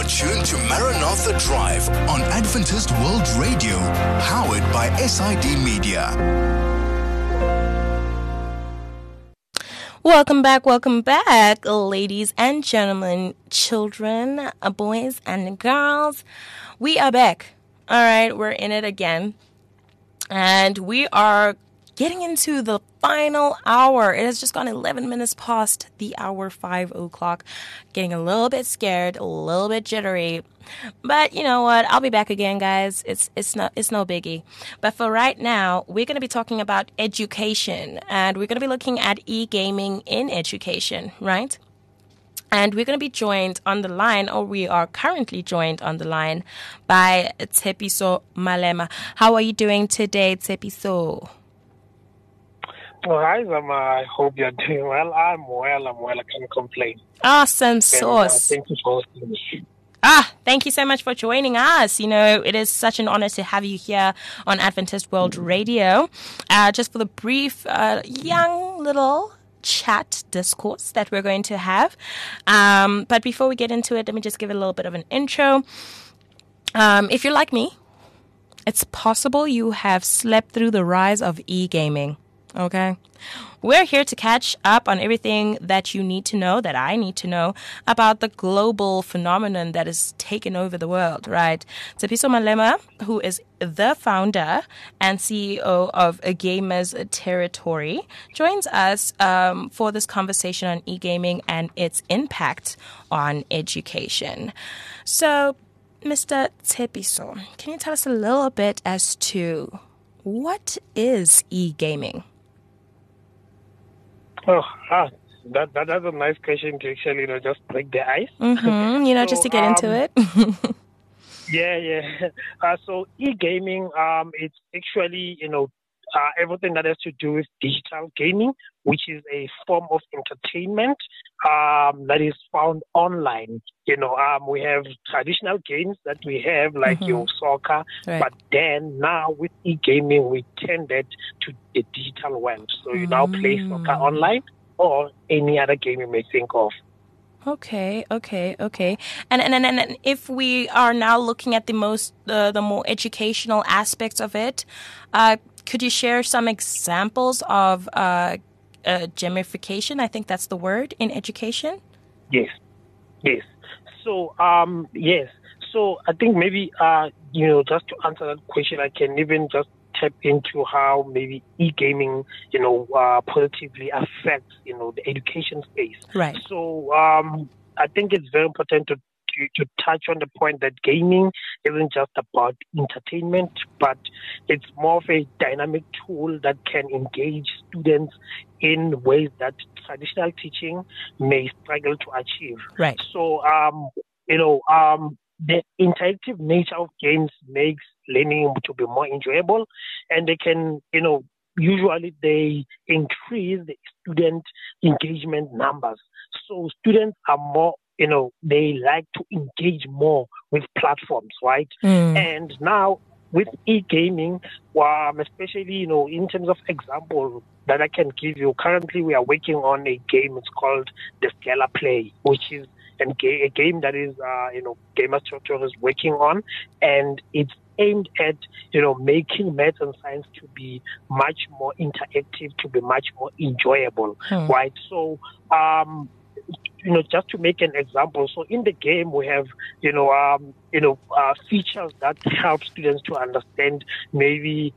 You're tuned to Maranatha Drive on Adventist World Radio, powered by SID Media. Welcome back, ladies and gentlemen, children, boys and girls. We are back. All right, we're in it again. And we are getting into the final hour. It has just gone 11 minutes past the hour, 5 o'clock. Getting a little bit scared, a little bit jittery. But you know what? I'll be back again, guys. It's no biggie. But for right now, we're going to be talking about education. And we're going to be looking at e-gaming in education, right? And we're going to be joined on the line, or we are currently joined on the line by Tshepiso Malema. How are you doing today, Tshepiso? Well, hi, Zama. I hope you're doing well. I'm well. I can't complain. Awesome sauce. Thank you for hosting me. Thank you so much for joining us. You know, it is such an honor to have you here on Adventist World Radio. Just for the brief, young little chat discourse that we're going to have. But before we get into it, let me just give it a little bit of an intro. If you're like me, it's possible you have slept through the rise of e-gaming. Okay? We're here to catch up on everything that you need to know, that I need to know, about the global phenomenon that has taken over the world, right? Tshepiso Malema, who is the founder and CEO of Gamers Territory, joins us for this conversation on e-gaming and its impact on education. So, Mr. Tshepiso, can you tell us a little bit as to what is e-gaming? Oh, that's a nice question to actually, just break the ice. Mm-hmm. Just to get into it. Yeah. So e-gaming, it's actually, everything that has to do with digital gaming, which is a form of entertainment that is found online. We have traditional games that we have, like your soccer, right. But then now with e-gaming, we turned that to the digital world. So you now play soccer online or any other game you may think of. Okay. And if we are now looking at the more educational aspects of it, could you share some examples of gamification? I think that's the word in education. Yes. So, yes. So I think maybe, just to answer that question, I can even just tap into how maybe e-gaming, positively affects, the education space. Right. So I think it's very important to touch on the point that gaming isn't just about entertainment, but it's more of a dynamic tool that can engage students in ways that traditional teaching may struggle to achieve. Right. So, the interactive nature of games makes learning to be more enjoyable, and they can, usually they increase the student engagement numbers. So students are more, they like to engage more with platforms, right? And now with e-gaming, especially, in terms of example that I can give you, currently we are working on a game. It's called the Stellar Play, which is a game that is, Gamers Territory is working on, and it's aimed at, making maths and science to be much more interactive, to be much more enjoyable, right? So, just to make an example, so in the game we have, features that help students to understand maybe,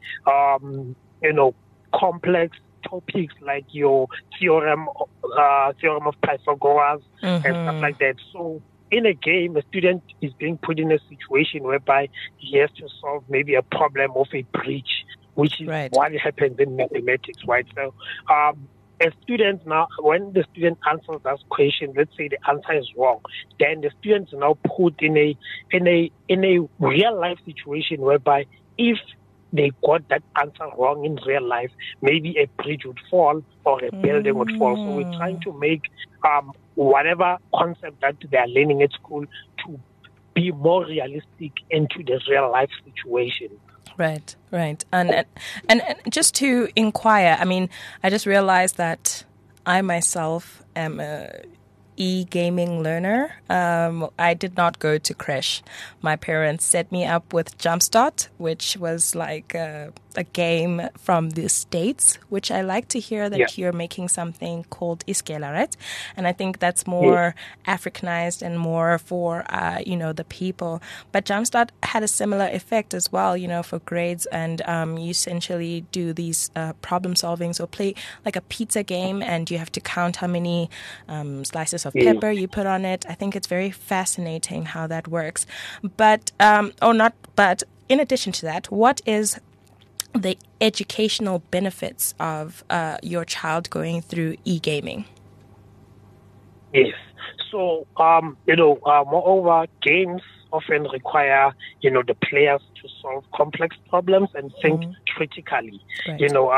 complex topics like your theorem of Pythagoras and stuff like that. So in a game, a student is being put in a situation whereby he has to solve maybe a problem of a bridge, which is what happens in mathematics, right? So a student now, when the student answers that question, let's say the answer is wrong, then the student is now put in a real life situation whereby if they got that answer wrong in real life, maybe a bridge would fall or a building would fall. So we're trying to make whatever concept that they are learning at school to be more realistic into the real life situation. Right. And just to inquire, I mean, I just realized that I myself am a e-gaming learner. I did not go to creche. My parents set me up with Jumpstart, which was like a game from the States, which I like to hear that you're making something called Iskela, right? And I think that's more Africanized and more for, the people. But Jumpstart had a similar effect as well, for grades. And you essentially do these problem solvings or play like a pizza game, and you have to count how many slices of pepper you put on it. I think it's very fascinating how that works. But, in addition to that, what is the educational benefits of your child going through e-gaming? Yes. So, moreover, games often require, the players to solve complex problems and think critically, Right.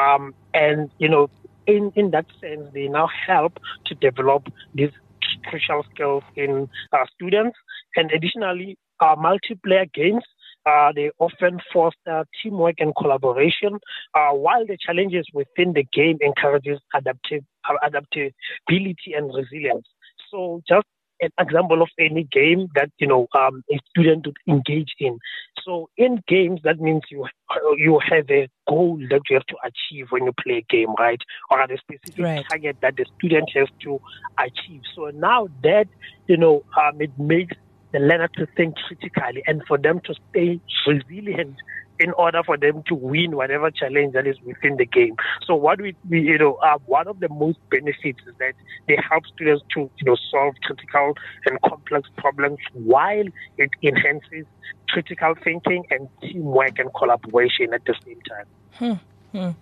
In that sense, they now help to develop these crucial skills in students. And additionally, multiplayer games, they often foster teamwork and collaboration, while the challenges within the game encourages adaptability and resilience. So just an example of any game that, a student would engage in. So in games, that means you have a goal that you have to achieve when you play a game, right? Or a specific target that the student has to achieve. So now that, it makes the learner to think critically and for them to stay resilient in order for them to win whatever challenge that is within the game. So what we one of the most benefits is that they help students to, solve critical and complex problems while it enhances critical thinking and teamwork and collaboration at the same time.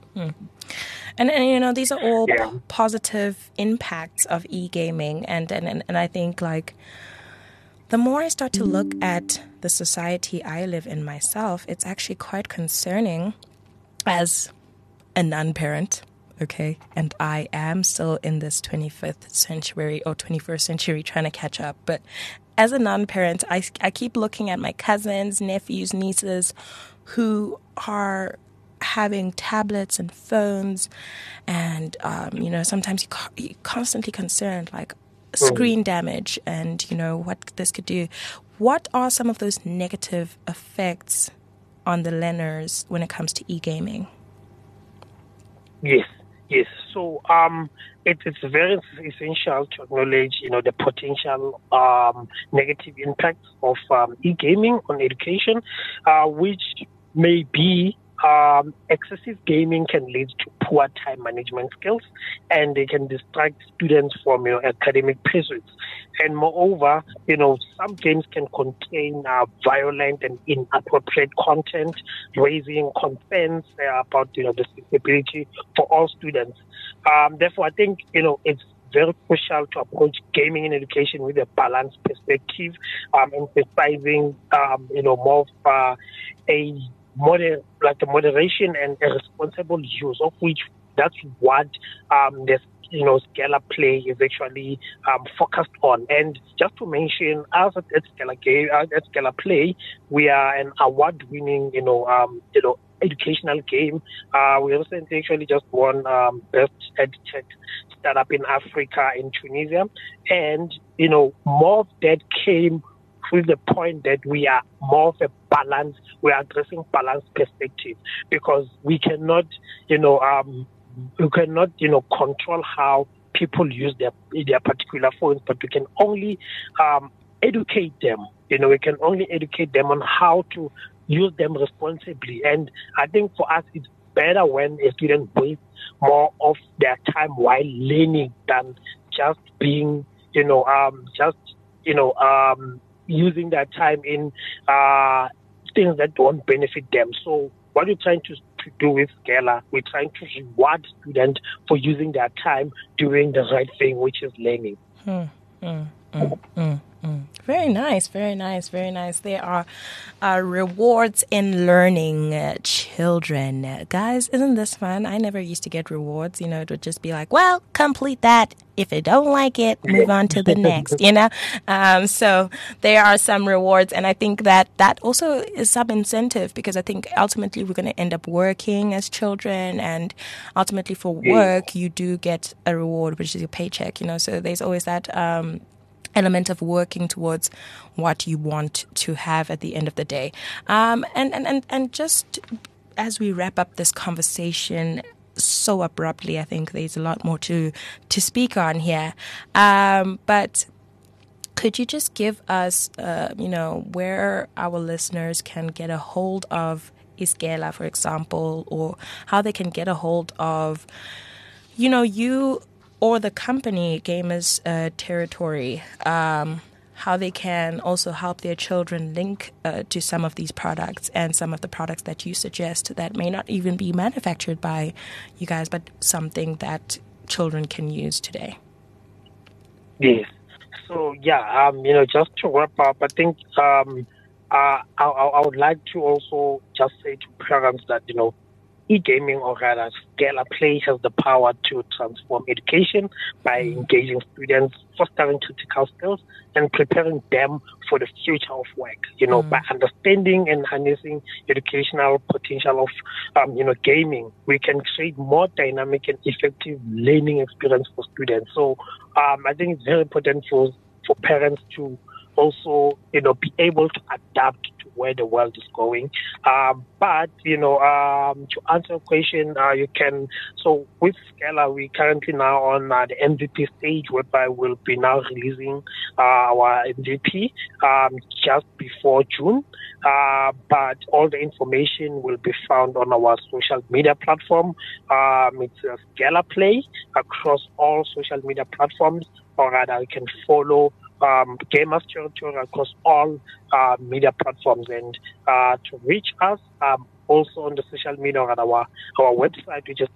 And these are all positive impacts of e-gaming. And I think, like, the more I start to look at the society I live in myself, it's actually quite concerning as a non-parent, okay? And I am still in this 25th century or 21st century trying to catch up. But as a non-parent, I keep looking at my cousins, nephews, nieces who are having tablets and phones. And, sometimes you're constantly concerned, like, screen damage and, what this could do. What are some of those negative effects on the learners when it comes to e-gaming? Yes. So it's very essential to acknowledge, the potential negative impacts of e-gaming on education, which may be excessive gaming can lead to poor time management skills, and they can distract students from academic pursuits. And moreover, some games can contain violent and inappropriate content, raising concerns about the suitability for all students. Therefore, I think it's very crucial to approach gaming in education with a balanced perspective, emphasizing more of a moderation and a responsible use, of which that's what the Scala Play is actually focused on. And just to mention, us at Scala Play, we are an award-winning educational game. We recently actually just won Best EdTech Startup in Africa in Tunisia, and more of that came with the point that we are more of a balance, we are addressing balanced perspective, because we cannot, control how people use their particular phones, but we can only educate them. We can only educate them on how to use them responsibly. And I think for us, it's better when a student wastes more of their time while learning than just being, using that time in things that don't benefit them. So what we're trying to do with Scala, we're trying to reward students for using their time doing the right thing, which is learning. Very nice, very nice, very nice. There are rewards in learning children. Guys, isn't this fun? I never used to get rewards. You know, it would just be like, well, complete that. If you don't like it, move on to the next, you know. So there are some rewards. And I think that also is some incentive, because I think ultimately we're going to end up working as children. And ultimately for work, you do get a reward, which is your paycheck, you know. So there's always that element of working towards what you want to have at the end of the day. And just as we wrap up this conversation so abruptly, I think there's a lot more to speak on here. But could you just give us, where our listeners can get a hold of Iskela, for example, or how they can get a hold of, you or the company Gamers Territory, how they can also help their children link to some of these products and some of the products that you suggest that may not even be manufactured by you guys, but something that children can use today. Yes. So, just to wrap up, I think I would like to also just say to parents that, e-gaming, or rather Iskela Play, has the power to transform education by engaging students, fostering critical skills, and preparing them for the future of work. By understanding and harnessing educational potential of, gaming, we can create more dynamic and effective learning experience for students. So I think it's very important for parents to also, be able to adapt to where the world is going. But to answer your question, you can, so with Iskela, we currently now on the MVP stage, whereby we'll be now releasing our MVP just before June. But all the information will be found on our social media platform. It's Iskela Play across all social media platforms, or rather you can follow Gamers Territory across all media platforms, and to reach us also on the social media on our website, which is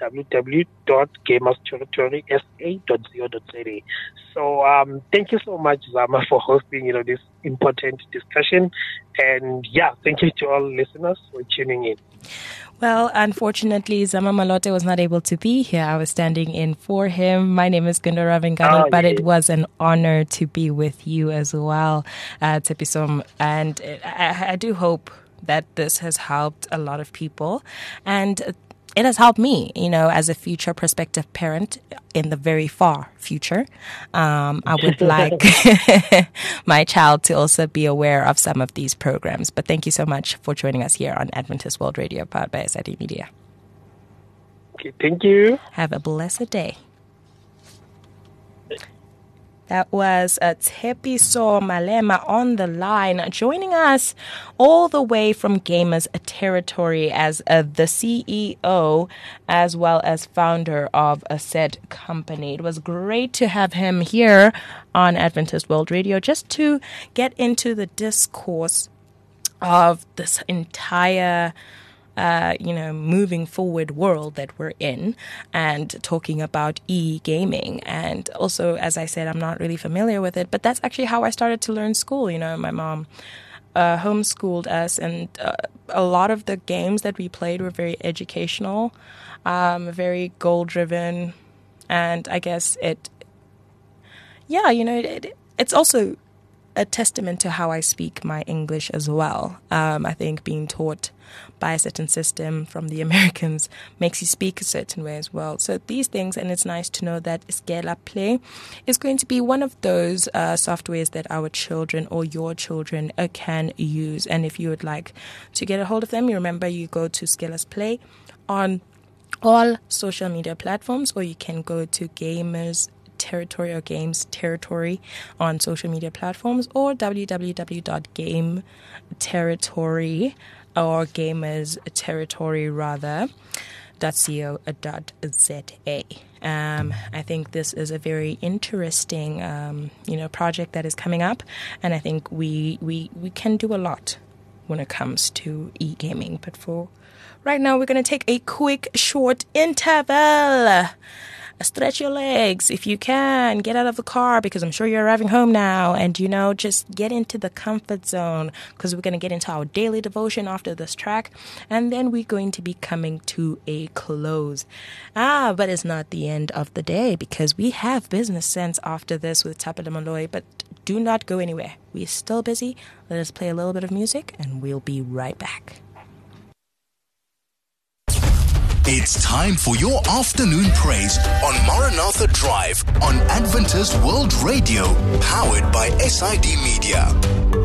www.gamersterritorysa.co.za. So thank you so much, Zama, for hosting this important discussion, and thank you to all listeners for tuning in. Well, unfortunately, Zama Malote was not able to be here. I was standing in for him. My name is Gundura Vingano, but it was an honor to be with you as well, Tepisom. And I do hope that this has helped a lot of people. And it has helped me, as a future prospective parent in the very far future. I would like my child to also be aware of some of these programs. But thank you so much for joining us here on Adventist World Radio, powered by SID Media. Okay, thank you. Have a blessed day. That was Tshepiso Malema on the line, joining us all the way from Gamers Territory as the CEO, as well as founder of a said company. It was great to have him here on Adventist World Radio just to get into the discourse of this entire moving forward world that we're in, and talking about e-gaming. And also, as I said, I'm not really familiar with it, but that's actually how I started to learn school. My mom homeschooled us, and a lot of the games that we played were very educational, very goal-driven, and I guess it's also a testament to how I speak my English as well. I think being taught by a certain system from the Americans makes you speak a certain way as well. So these things, and it's nice to know that Iskela Play is going to be one of those softwares that our children or your children can use. And if you would like to get a hold of them, you go to Iskela's Play on all social media platforms, or you can go to Gamers Territory or Games Territory on social media platforms, or www.gameterritory or Gamers Territory .co.za. I think this is a very interesting project that is coming up, and I think we can do a lot when it comes to e-gaming. But for right now, we're going to take a quick short interval. stretch your legs if you can. Get out of the car because I'm sure you're arriving home now. And, just get into the comfort zone because we're going to get into our daily devotion after this track. And then we're going to be coming to a close. But it's not the end of the day because we have Business Sense after this with Thapelo Moloi. But do not go anywhere. We're still busy. Let us play a little bit of music and we'll be right back. It's time for your afternoon praise on Maranatha Drive on Adventist World Radio, powered by SID Media.